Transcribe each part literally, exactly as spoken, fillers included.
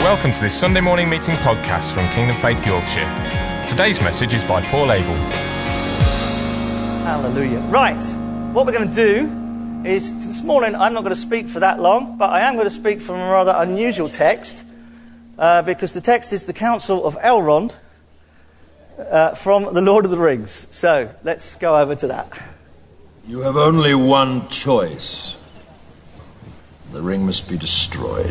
Welcome to this Sunday morning meeting podcast from Kingdom Faith Yorkshire. Today's message is by Paul Abel. Hallelujah. Right, what we're going to do is, this morning I'm not going to speak for that long, but I am going to speak from a rather unusual text, uh, because the text is the Council of Elrond uh, from The Lord of the Rings. So, let's go over to that. You have only one choice. The ring must be destroyed.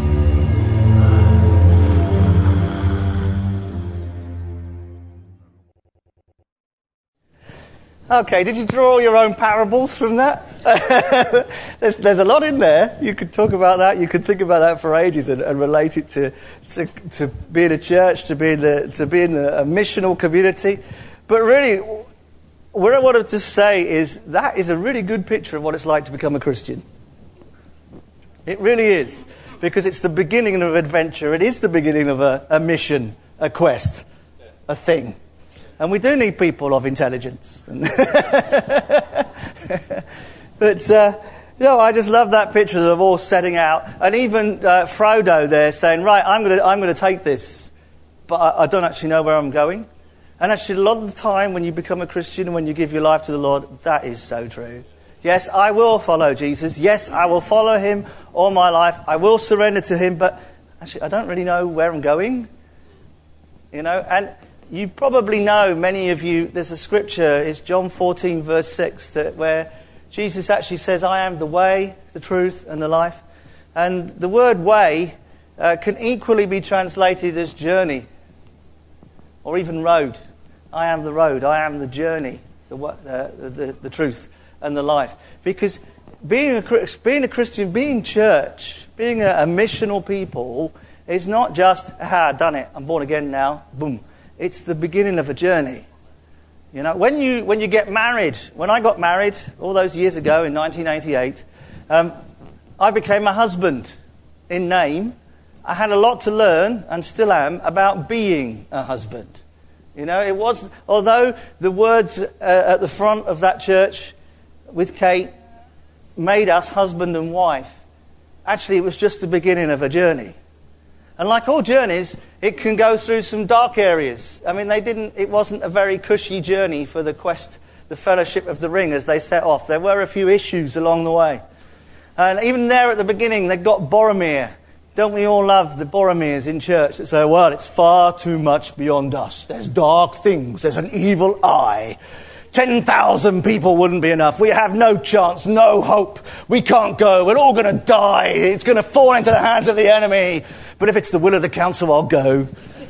Okay, did you draw your own parables from that? there's, there's a lot in there. You could talk about that. You could think about that for ages and, and relate it to, to to being a church, to being the to being a missional community. But really, what I wanted to say is that is a really good picture of what it's like to become a Christian. It really is, because it's the beginning of an adventure. It is the beginning of a, a mission, a quest, a thing. And we do need people of intelligence. But, uh, you know, I just love that picture of them all setting out. And even uh, Frodo there saying, right, I'm going to I'm going to take this, but I, I don't actually know where I'm going. And actually, a lot of the time when you become a Christian and when you give your life to the Lord, that is so true. Yes, I will follow Jesus. Yes, I will follow him all my life. I will surrender to him, but actually, I don't really know where I'm going. You know, and you probably know, many of you, there's a scripture, it's John fourteen verse six, that where Jesus actually says, I am the way, the truth and the life. And the word way uh, can equally be translated as journey or even road. I am the road, I am the journey, the, uh, the, the truth and the life. Because being a, being a Christian, being church, being a, a missional people is not just, ah, I've done it, I'm born again now, boom. It's the beginning of a journey. You know, when you when you get married, when I got married all those years ago in nineteen eighty-eight, um, I became a husband in name. I had a lot to learn, and still am, about being a husband. You know, it was, although the words uh, at the front of that church with Kate made us husband and wife, actually it was just the beginning of a journey. And like all journeys, it can go through some dark areas. I mean, they didn't. It wasn't a very cushy journey for the quest, the Fellowship of the Ring, as they set off. There were a few issues along the way. And even there at the beginning, they got Boromir. Don't we all love the Boromirs in church that say, well, it's far too much beyond us. There's dark things. There's an evil eye. ten thousand people wouldn't be enough. We have no chance, no hope. We can't go. We're all going to die. It's going to fall into the hands of the enemy. But if it's the will of the council, I'll go.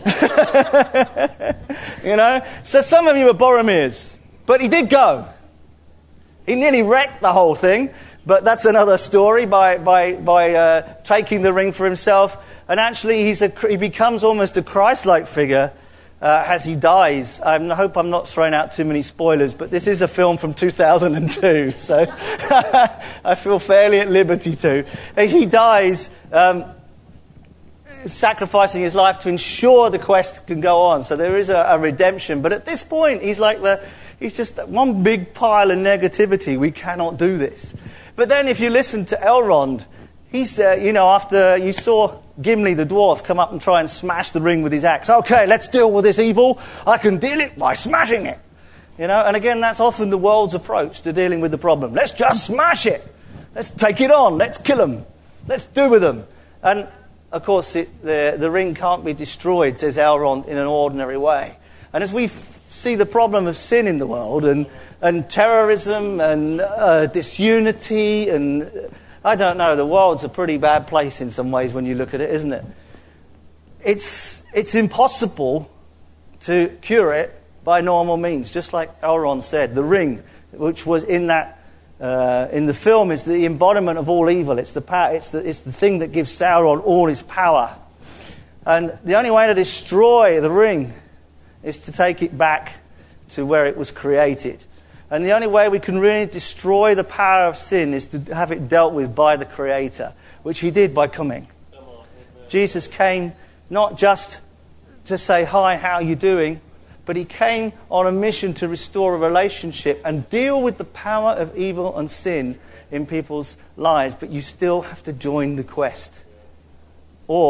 You know? So some of you are Boromirs. But he did go. He nearly wrecked the whole thing. But that's another story by by by uh, taking the ring for himself. And actually, he's a, he becomes almost a Christ-like figure Uh, as he dies. I hope I'm not throwing out too many spoilers, but this is a film from two thousand two, so I feel fairly at liberty to. He dies um, sacrificing his life to ensure the quest can go on. So there is a, a redemption. But at this point, he's like the he's just one big pile of negativity. We cannot do this. But then if you listen to Elrond, he's, uh, you know, after you saw Gimli the dwarf come up and try and smash the ring with his axe. Okay, let's deal with this evil. I can deal it by smashing it. You know, and again, that's often the world's approach to dealing with the problem. Let's just smash it. Let's take it on. Let's kill them. Let's do with them. And, of course, it, the, the ring can't be destroyed, says Elrond, in an ordinary way. And as we f- see the problem of sin in the world and, and terrorism and uh, disunity and... I don't know, the world's a pretty bad place in some ways when you look at it, isn't it? It's it's impossible to cure it by normal means, just like Elrond said. The ring, which was in that uh, in the film, is the embodiment of all evil. It's the power, it's the it's the thing that gives Sauron all his power. And the only way to destroy the ring is to take it back to where it was created. And the only way we can really destroy the power of sin is to have it dealt with by the Creator, which he did by coming. Jesus came not just to say, hi, how are you doing? But he came on a mission to restore a relationship and deal with the power of evil and sin in people's lives. But you still have to join the quest. Or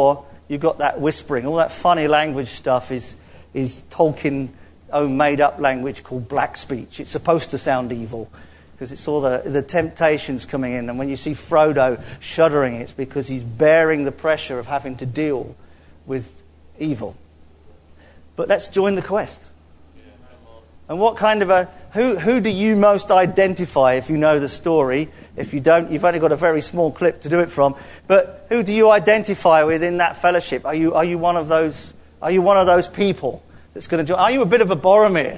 you've got that whispering. All that funny language stuff is, is Tolkien's own made-up language called black speech. It's supposed to sound evil because it's all the, the temptations coming in. And when you see Frodo shuddering, it's because he's bearing the pressure of having to deal with evil. But let's join the quest. And what kind of a... Who, who do you most identify if you know the story? If you don't, you've only got a very small clip to do it from. But who do you identify with in that fellowship? Are you, are you one of those... Are you one of those people that's going to join? Are you a bit of a Boromir?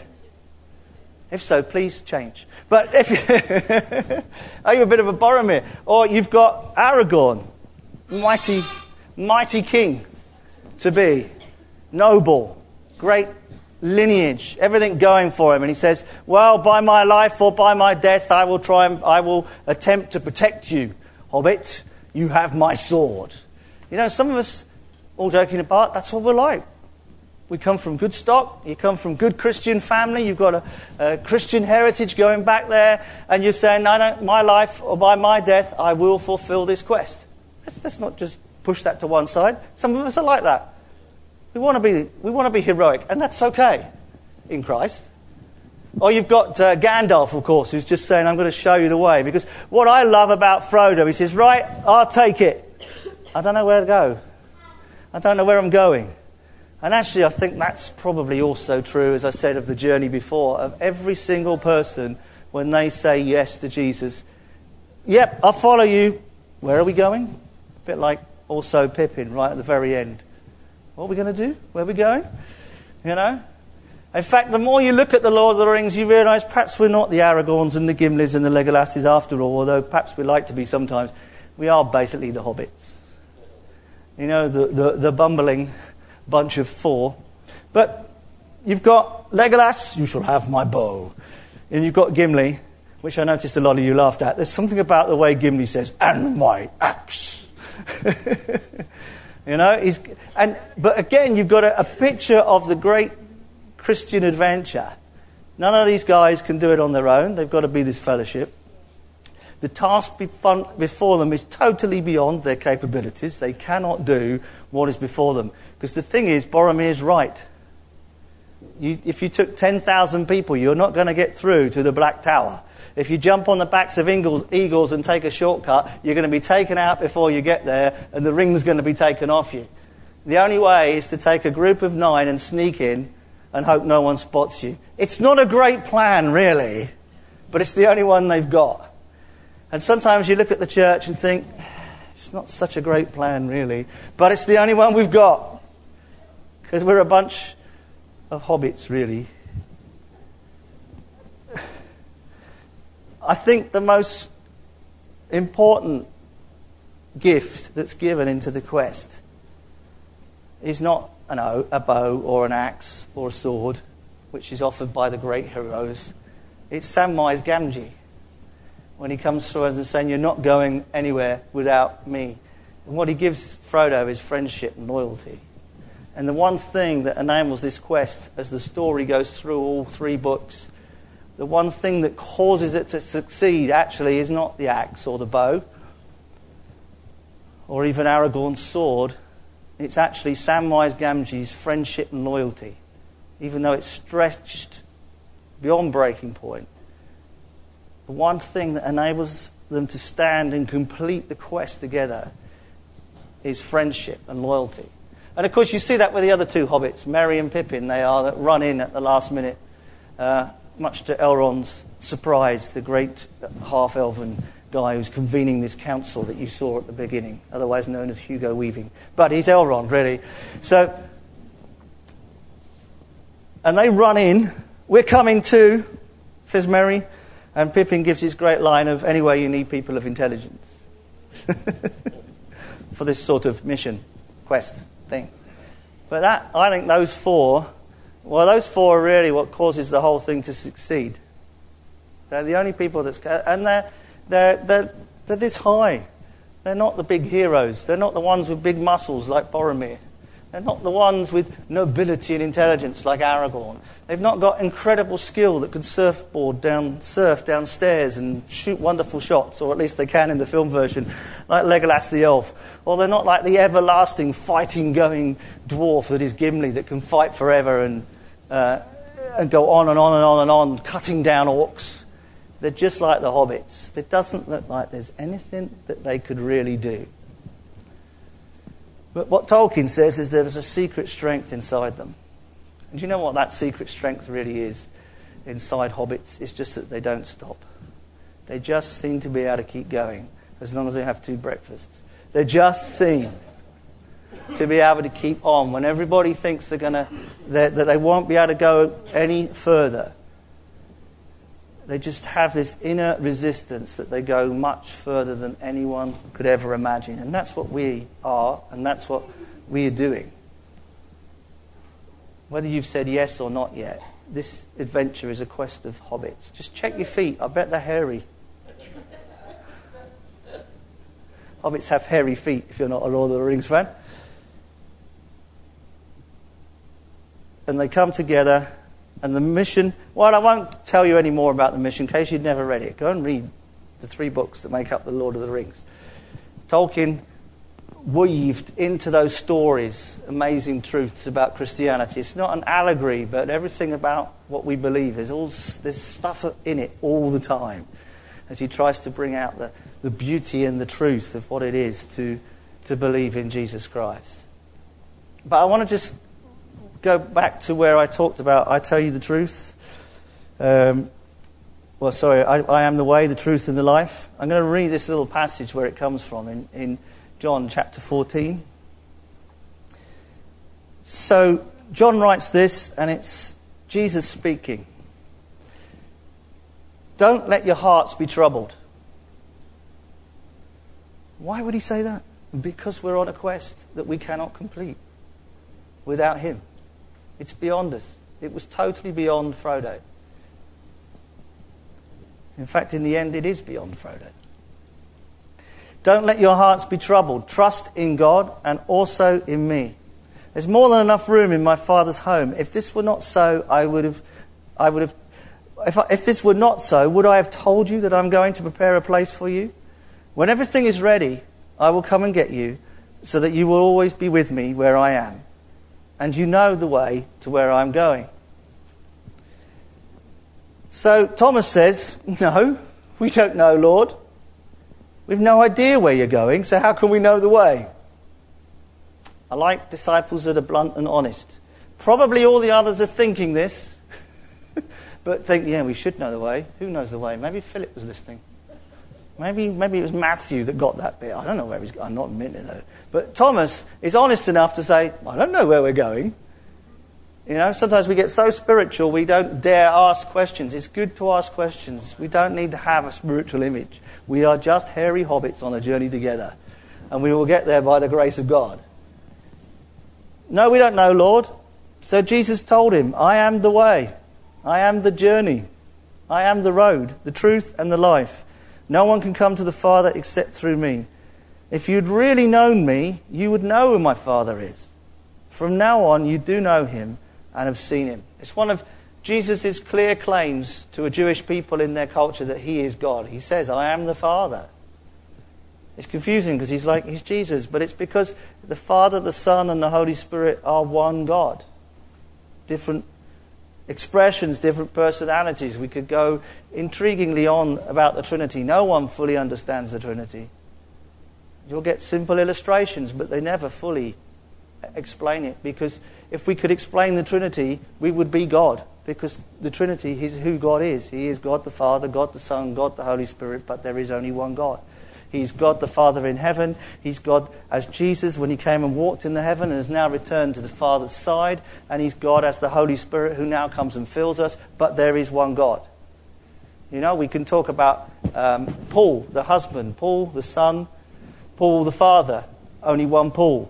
If so, please change. But if you, are you a bit of a Boromir? Or you've got Aragorn, mighty, mighty king to be, noble, great lineage, everything going for him. And he says, well, by my life or by my death, I will try and I will attempt to protect you. Hobbit, you have my sword. You know, some of us, all joking apart, that's what we're like. We come from good stock. You come from good Christian family. You've got a, a Christian heritage going back there. And you're saying, no, no, my life or by my death, I will fulfill this quest. Let's, let's not just push that to one side. Some of us are like that. We want to be, we want to be heroic. And that's okay in Christ. Or you've got uh, Gandalf, of course, who's just saying, I'm going to show you the way. Because what I love about Frodo, he says, right, I'll take it. I don't know where to go. I don't know where I'm going. And actually, I think that's probably also true, as I said, of the journey before, of every single person when they say yes to Jesus. Yep, I'll follow you. Where are we going? A bit like also Pippin right at the very end. What are we going to do? Where are we going? You know? In fact, the more you look at the Lord of the Rings, you realise perhaps we're not the Aragorns and the Gimlis and the Legolasses after all, although perhaps we like to be sometimes. We are basically the hobbits. You know, the, the, the bumbling bunch of four. But you've got Legolas, you shall have my bow. And you've got Gimli, which I noticed a lot of you laughed at. There's something about the way Gimli says, and my axe. You know, he's, and but again, you've got a, a picture of the great Christian adventure. None of these guys can do it on their own. They've got to be this fellowship. The task before them is totally beyond their capabilities. They cannot do what is before them. Because the thing is, Boromir's right. You, if you took ten thousand people, you're not going to get through to the Black Tower. If you jump on the backs of eagles, eagles and take a shortcut, you're going to be taken out before you get there, and the ring's going to be taken off you. The only way is to take a group of nine and sneak in and hope no one spots you. It's not a great plan, really, but it's the only one they've got. And sometimes you look at the church and think, it's not such a great plan, really. But it's the only one we've got. Because we're a bunch of hobbits, really. I think the most important gift that's given into the quest is not an o- a bow or an axe or a sword, which is offered by the great heroes. It's Samwise Gamgee. When he comes through us and saying, you're not going anywhere without me. And what he gives Frodo is friendship and loyalty. And the one thing that enables this quest, as the story goes through all three books, the one thing that causes it to succeed actually is not the axe or the bow, or even Aragorn's sword. It's actually Samwise Gamgee's friendship and loyalty, even though it's stretched beyond breaking point. The one thing that enables them to stand and complete the quest together is friendship and loyalty. And of course you see that with the other two hobbits, Merry and Pippin. They are that run in at the last minute, uh, much to Elrond's surprise, the great half-elven guy who's convening this council that you saw at the beginning, otherwise known as Hugo Weaving. But he's Elrond, really. So, and they run in. We're coming too, says Merry. And Pippin gives his great line of, anyway, you need people of intelligence for this sort of mission, quest thing. But that, I think those four, well, those four are really what causes the whole thing to succeed. They're the only people that's, and they're, they're, they're, they're this high. They're not the big heroes. They're not the ones with big muscles like Boromir. They're not the ones with nobility and intelligence like Aragorn. They've not got incredible skill that could surfboard down, surf downstairs and shoot wonderful shots, or at least they can in the film version, like Legolas the elf. Or they're not like the everlasting fighting-going dwarf that is Gimli, that can fight forever and, uh, and go on and on and on and on, cutting down orcs. They're just like the hobbits. It doesn't look like there's anything that they could really do. But what Tolkien says is there was a secret strength inside them. And do you know what that secret strength really is inside hobbits? It's just that they don't stop. They just seem to be able to keep going as long as they have two breakfasts. They just seem to be able to keep on when everybody thinks they're gonna that they won't be able to go any further. They just have this inner resistance that they go much further than anyone could ever imagine. And that's what we are, and that's what we are doing. Whether you've said yes or not yet, this adventure is a quest of hobbits. Just check your feet. I bet they're hairy. Hobbits have hairy feet, if you're not a Lord of the Rings fan. And they come together. And the mission, well, I won't tell you any more about the mission in case you'd never read it. Go and read the three books that make up the Lord of the Rings. Tolkien weaved into those stories amazing truths about Christianity. It's not an allegory, but everything about what we believe. There's, all, there's stuff in it all the time as he tries to bring out the, the beauty and the truth of what it is to, to believe in Jesus Christ. But I want to just go back to where I talked about, I tell you the truth. Um, well, sorry, I, I am the way, the truth, and the life. I'm going to read this little passage where it comes from in, in John chapter fourteen. So, John writes this, and it's Jesus speaking. Don't let your hearts be troubled. Why would he say that? Because we're on a quest that we cannot complete without him. It's beyond us. It was totally beyond Frodo. In fact, in the end, it is beyond Frodo. Don't let your hearts be troubled. Trust in God and also in me. There's more than enough room in my Father's home. If this were not so, I would have... I would have if, I, if this were not so, would I have told you that I'm going to prepare a place for you? When everything is ready, I will come and get you, so that you will always be with me where I am. And you know the way to where I'm going. So Thomas says, no, we don't know, Lord. We've no idea where you're going, so how can we know the way? I like disciples that are blunt and honest. Probably all the others are thinking this, but think, yeah, we should know the way. Who knows the way? Maybe Philip was listening. Maybe maybe it was Matthew that got that bit. I don't know where he's going. I'm not admitting it, though. But Thomas is honest enough to say, I don't know where we're going. You know, sometimes we get so spiritual we don't dare ask questions. It's good to ask questions. We don't need to have a spiritual image. We are just hairy hobbits on a journey together. And we will get there by the grace of God. No, we don't know, Lord. So Jesus told him, I am the way. I am the journey. I am the road, the truth and the life. No one can come to the Father except through me. If you'd really known me, you would know who my Father is. From now on, you do know him and have seen him. It's one of Jesus' clear claims to a Jewish people in their culture that he is God. He says, I am the Father. It's confusing because he's like, he's Jesus, but it's because the Father, the Son, and the Holy Spirit are one God. Different expressions, different personalities. We could go intriguingly on about the Trinity. No one fully understands the Trinity. You'll get simple illustrations, but they never fully explain it, because if we could explain the Trinity, we would be God, because the Trinity is who God is. He is God the Father, God the Son, God the Holy Spirit, but there is only one God. He's God the Father in heaven. He's God as Jesus when he came and walked in the heaven and has now returned to the Father's side. And he's God as the Holy Spirit who now comes and fills us. But there is one God. You know, we can talk about um, Paul, the husband, Paul, the son, Paul, the father. Only one Paul.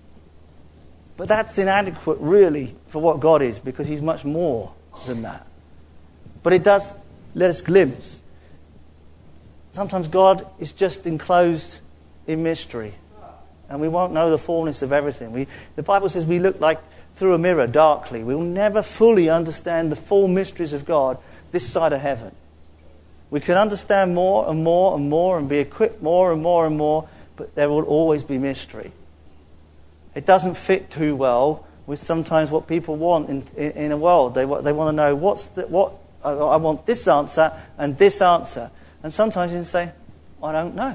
But that's inadequate, really, for what God is, because he's much more than that. But it does let us glimpse. Sometimes God is just enclosed in mystery. And we won't know the fullness of everything. We, the Bible says we look like through a mirror darkly. We'll never fully understand the full mysteries of God this side of heaven. We can understand more and more and more and be equipped more and more and more, but there will always be mystery. It doesn't fit too well with sometimes what people want in, in, in a world. They, they want to know, what's the, what I, I want this answer and this answer. And sometimes you can say, I don't know.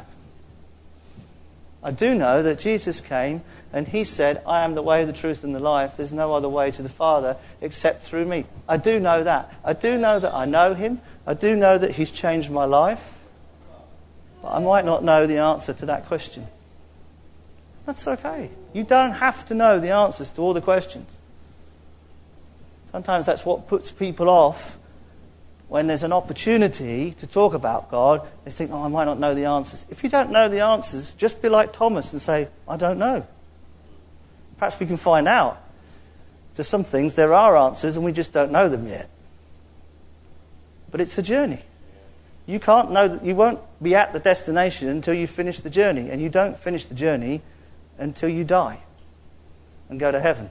I do know that Jesus came and he said, I am the way, the truth and the life. There's no other way to the Father except through me. I do know that. I do know that I know him. I do know that he's changed my life. But I might not know the answer to that question. That's okay. You don't have to know the answers to all the questions. Sometimes that's what puts people off. When there's an opportunity to talk about God, they think, oh, I might not know the answers. If you don't know the answers, just be like Thomas and say, I don't know. Perhaps we can find out. To some things there are answers and we just don't know them yet. But it's a journey. You can't know that you won't be at the destination until you finish the journey. And you don't finish the journey until you die and go to heaven.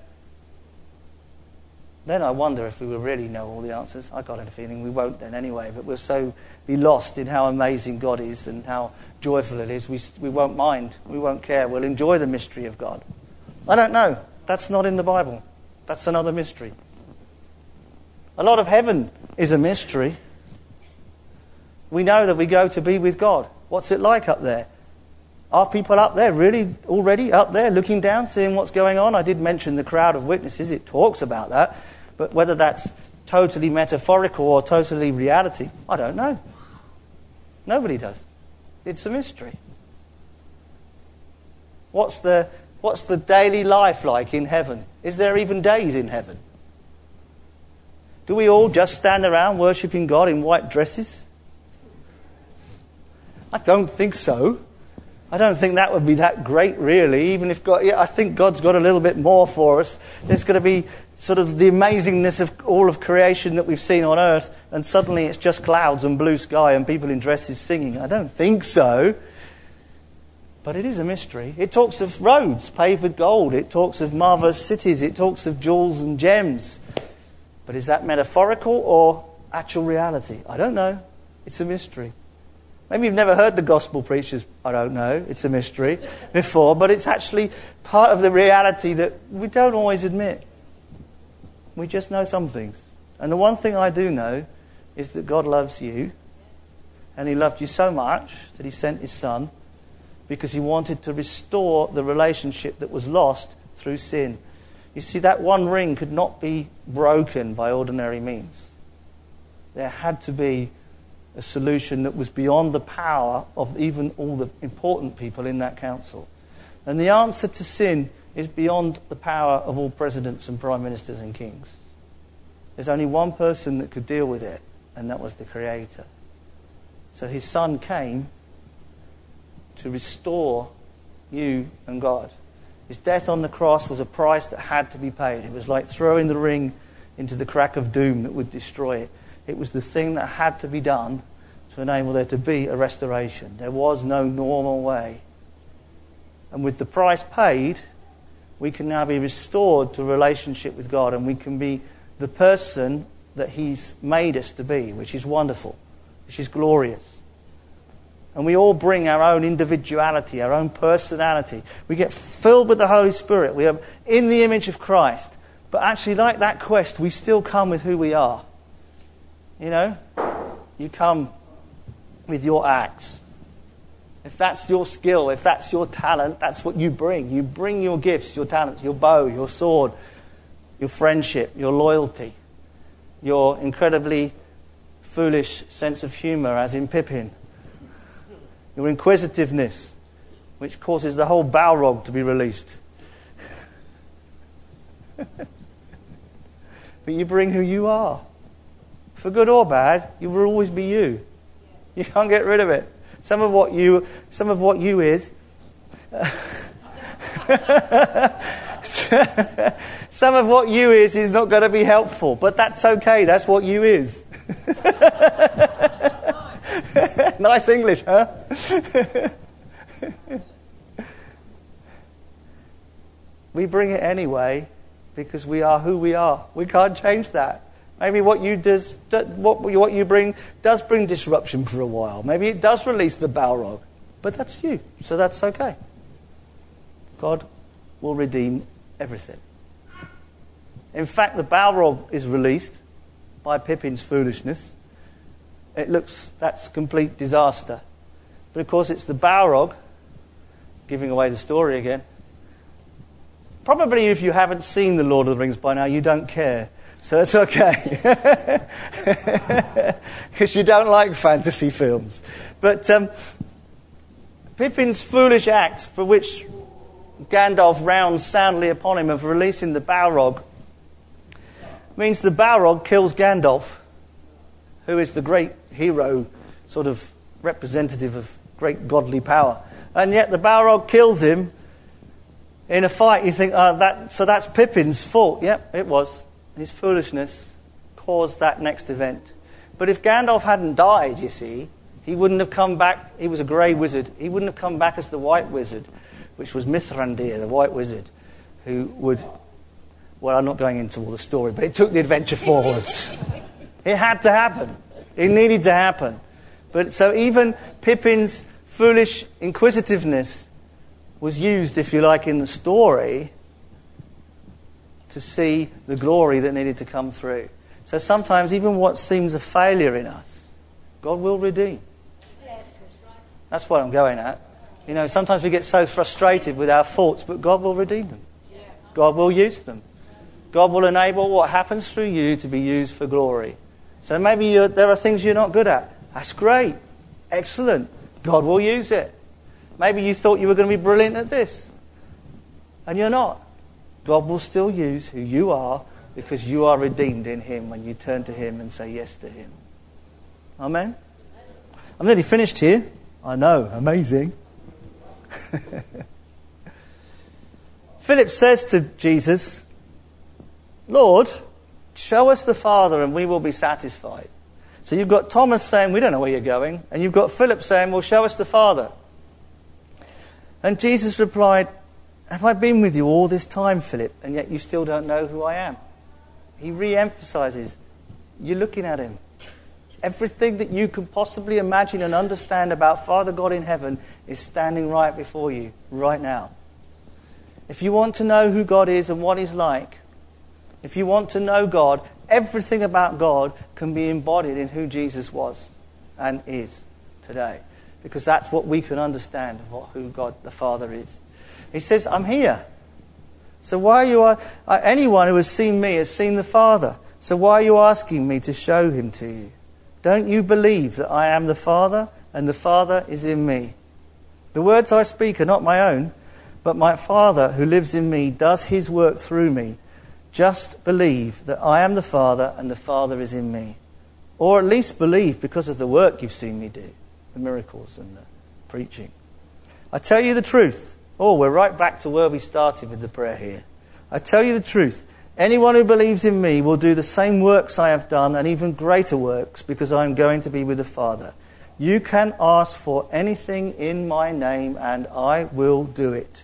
Then I wonder if we will really know all the answers. I got a feeling we won't then anyway, but we'll so be lost in how amazing God is and how joyful it is. We, we won't mind. We won't care. We'll enjoy the mystery of God. I don't know. That's not in the Bible. That's another mystery. A lot of heaven is a mystery. We know that we go to be with God. What's it like up there? Are people up there really already up there looking down, seeing what's going on? I did mention the crowd of witnesses. It talks about that. But whether that's totally metaphorical or totally reality, I don't know. Nobody does. It's a mystery. What's the, what's the daily life like in heaven? Is there even days in heaven? Do we all just stand around worshipping God in white dresses? I don't think so. I don't think that would be that great, really. Even if God, yeah, I think God's got a little bit more for us. There's going to be sort of the amazingness of all of creation that we've seen on earth, and suddenly it's just clouds and blue sky and people in dresses singing. I don't think so. But it is a mystery. It talks of roads paved with gold. It talks of marvelous cities. It talks of jewels and gems. But is that metaphorical or actual reality? I don't know. It's a mystery. Maybe you've never heard the gospel preachers, I don't know, it's a mystery, before, but it's actually part of the reality that we don't always admit. We just know some things. And the one thing I do know is that God loves you, and he loved you so much that he sent his son because he wanted to restore the relationship that was lost through sin. You see, that one ring could not be broken by ordinary means. There had to be a solution that was beyond the power of even all the important people in that council. And the answer to sin is beyond the power of all presidents and prime ministers and kings. There's only one person that could deal with it, and that was the Creator. So his son came to restore you and God. His death on the cross was a price that had to be paid. It was like throwing the ring into the crack of doom that would destroy it. It was the thing that had to be done to enable there to be a restoration. There was no normal way. And with the price paid, we can now be restored to a relationship with God, and we can be the person that he's made us to be, which is wonderful, which is glorious. And we all bring our own individuality, our own personality. We get filled with the Holy Spirit. We are in the image of Christ. But actually, like that quest, we still come with who we are. You know, you come with your acts. If that's your skill, if that's your talent, that's what you bring. You bring your gifts, your talents, your bow, your sword, your friendship, your loyalty, your incredibly foolish sense of humour, as in Pippin, your inquisitiveness, which causes the whole Balrog to be released. But you bring who you are. For good or bad, you will always be you. You can't get rid of it. Some of what you, some of what you is, some of what you is is not going to be helpful, but that's okay. That's what you is. Nice English, huh? We bring it anyway because we are who we are. We can't change that. Maybe what you does, what what you bring does bring disruption for a while. Maybe it does release the Balrog, but that's you, so that's okay. God will redeem everything. In fact, the Balrog is released by Pippin's foolishness. It looks, that's complete disaster. But of course it's the Balrog, giving away the story again. Probably if you haven't seen The Lord of the Rings by now, you don't care. So it's okay. Because you don't like fantasy films. But um, Pippin's foolish act, for which Gandalf rounds soundly upon him of releasing the Balrog, means the Balrog kills Gandalf, who is the great hero, sort of representative of great godly power. And yet the Balrog kills him in a fight. You think, oh, that, so that's Pippin's fault. Yep, it was. His foolishness caused that next event. But if Gandalf hadn't died, you see, he wouldn't have come back. He was a grey wizard. He wouldn't have come back as the white wizard, which was Mithrandir, the white wizard, who would... Well, I'm not going into all the story, but it took the adventure forwards. It had to happen. It needed to happen. But so even Pippin's foolish inquisitiveness was used, if you like, in the story to see the glory that needed to come through. So sometimes even what seems a failure in us, God will redeem. That's what I'm going at. You know, sometimes we get so frustrated with our faults, but God will redeem them. God will use them. God will enable what happens through you to be used for glory. So maybe you're, there are things you're not good at. That's great. Excellent. God will use it. Maybe you thought you were going to be brilliant at this, and you're not. God will still use who you are because you are redeemed in Him when you turn to Him and say yes to Him. Amen? I'm nearly finished here. I know. Amazing. Philip says to Jesus, Lord, show us the Father and we will be satisfied. So you've got Thomas saying, we don't know where you're going. And you've got Philip saying, well, show us the Father. And Jesus replied, have I been with you all this time, Philip, and yet you still don't know who I am? He re-emphasizes, you're looking at Him. Everything that you can possibly imagine and understand about Father God in heaven is standing right before you, right now. If you want to know who God is and what He's like, if you want to know God, everything about God can be embodied in who Jesus was and is today. Because that's what we can understand of what, who God the Father is. He says, I'm here. So why are you... Uh, anyone who has seen me has seen the Father. So why are you asking me to show Him to you? Don't you believe that I am the Father and the Father is in me? The words I speak are not my own, but my Father who lives in me does His work through me. Just believe that I am the Father and the Father is in me. Or at least believe because of the work you've seen me do, the miracles and the preaching. I tell you the truth. Oh, we're right back to where we started with the prayer here. I tell you the truth. Anyone who believes in me will do the same works I have done and even greater works because I am going to be with the Father. You can ask for anything in my name and I will do it,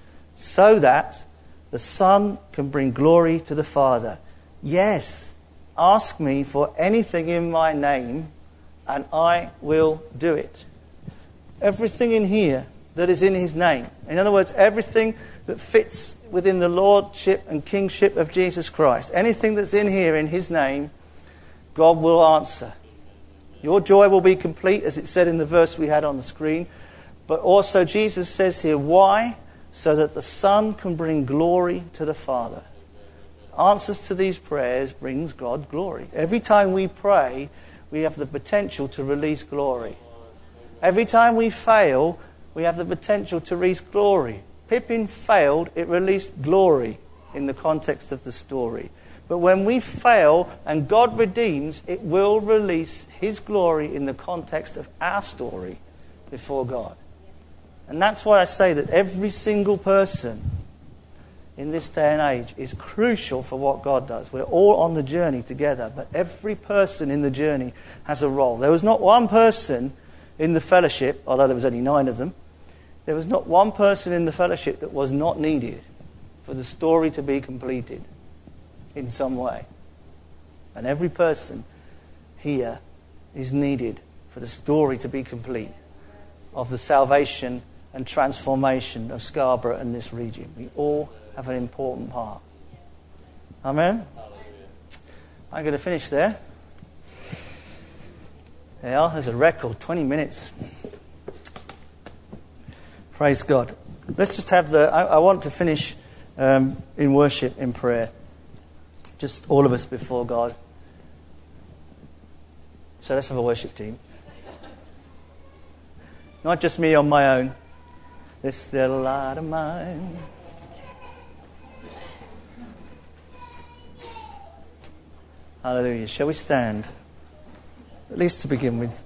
so that the Son can bring glory to the Father. Yes, ask me for anything in my name and I will do it. Everything in here that is in His name. In other words, everything that fits within the lordship and kingship of Jesus Christ. Anything that's in here in His name, God will answer. Your joy will be complete, as it said in the verse we had on the screen. But also Jesus says here, why? So that the Son can bring glory to the Father. Answers to these prayers brings God glory. Every time we pray, we have the potential to release glory. Every time we fail, we have the potential to release glory. Pippin failed, it released glory in the context of the story. But when we fail and God redeems, it will release His glory in the context of our story before God. And that's why I say that every single person in this day and age is crucial for what God does. We're all on the journey together, but every person in the journey has a role. There was not one person in the fellowship, although there was only nine of them, there was not one person in the fellowship that was not needed for the story to be completed in some way. And every person here is needed for the story to be complete of the salvation and transformation of Scarborough and this region. We all have an important part. Amen? I'm going to finish there. There you are. There's a record, twenty minutes. Praise God. Let's just have the... I, I want to finish um, in worship, in prayer. Just all of us before God. So let's have a worship team. Not just me on my own. This little light of mine. Hallelujah. Shall we stand? At least to begin with.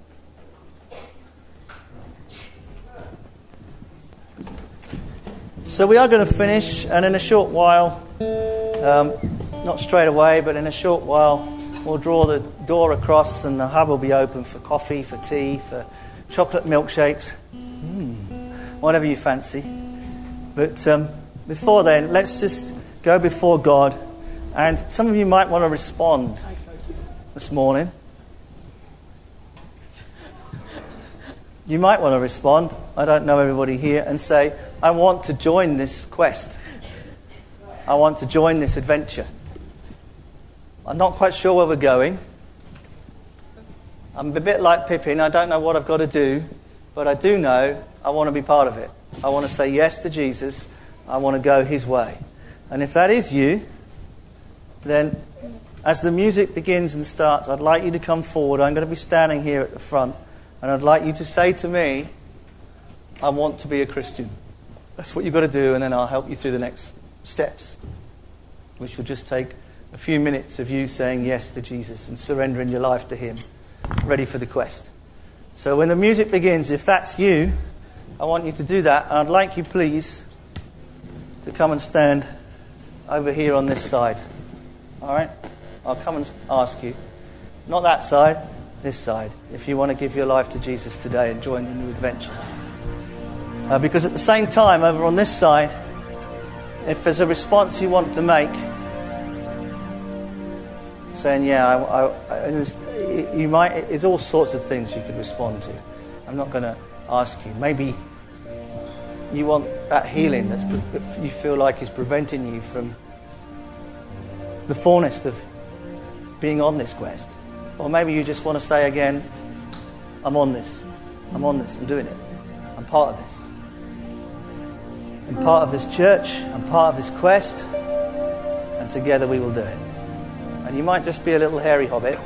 So we are going to finish, and in a short while, um, not straight away, but in a short while, we'll draw the door across and the hub will be open for coffee, for tea, for chocolate milkshakes, mm, whatever you fancy. But um, before then, let's just go before God. And some of you might want to respond this morning. You might want to respond, I don't know everybody here, and say, I want to join this quest. I want to join this adventure. I'm not quite sure where we're going. I'm a bit like Pippin, I don't know what I've got to do, but I do know I want to be part of it. I want to say yes to Jesus. I want to go his way. And if that is you, then as the music begins and starts, I'd like you to come forward. I'm going to be standing here at the front. And I'd like you to say to me, I want to be a Christian. That's what you've got to do, and then I'll help you through the next steps, which will just take a few minutes of you saying yes to Jesus and surrendering your life to him, ready for the quest. So when the music begins, if that's you, I want you to do that. And I'd like you, please, to come and stand over here on this side. All right? I'll come and ask you. Not that side. This side, if you want to give your life to Jesus today and join the new adventure. Uh, because at the same time, over on this side, if there's a response you want to make, saying, yeah, I, I, I, you might, there's all sorts of things you could respond to. I'm not going to ask you. Maybe you want that healing that you feel like is preventing you from the fullness of being on this quest. Or maybe you just want to say again, I'm on this. I'm on this. I'm doing it. I'm part of this. I'm part of this church. I'm part of this quest. And together we will do it. And you might just be a little hairy hobbit.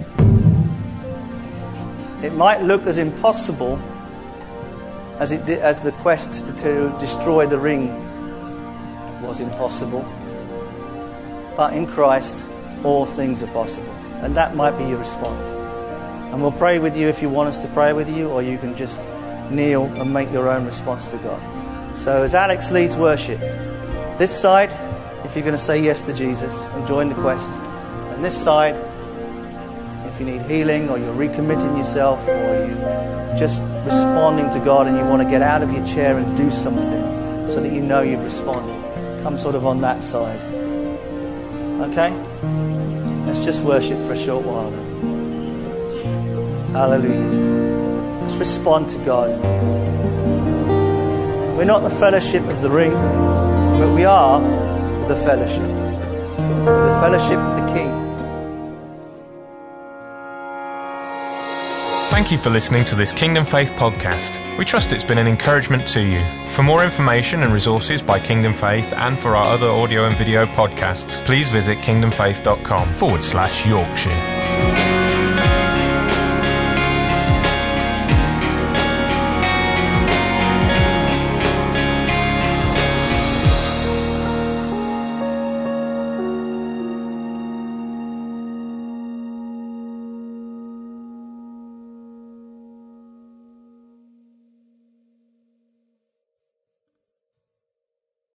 It might look as impossible as it did, as the quest to, to destroy the ring was impossible. But in Christ, all things are possible. And that might be your response. And we'll pray with you if you want us to pray with you, or you can just kneel and make your own response to God. So as Alex leads worship, this side, if you're going to say yes to Jesus and join the quest, and this side, if you need healing, or you're recommitting yourself, or you're just responding to God and you want to get out of your chair and do something so that you know you've responded, come sort of on that side. Okay? Let's just worship for a short while then. Hallelujah. Let's respond to God. We're not the fellowship of the ring, but we are the fellowship. The fellowship of the King. Thank you for listening to this Kingdom Faith podcast. We trust it's been an encouragement to you. For more information and resources by Kingdom Faith and for our other audio and video podcasts, please visit kingdomfaith.com forward slash Yorkshire.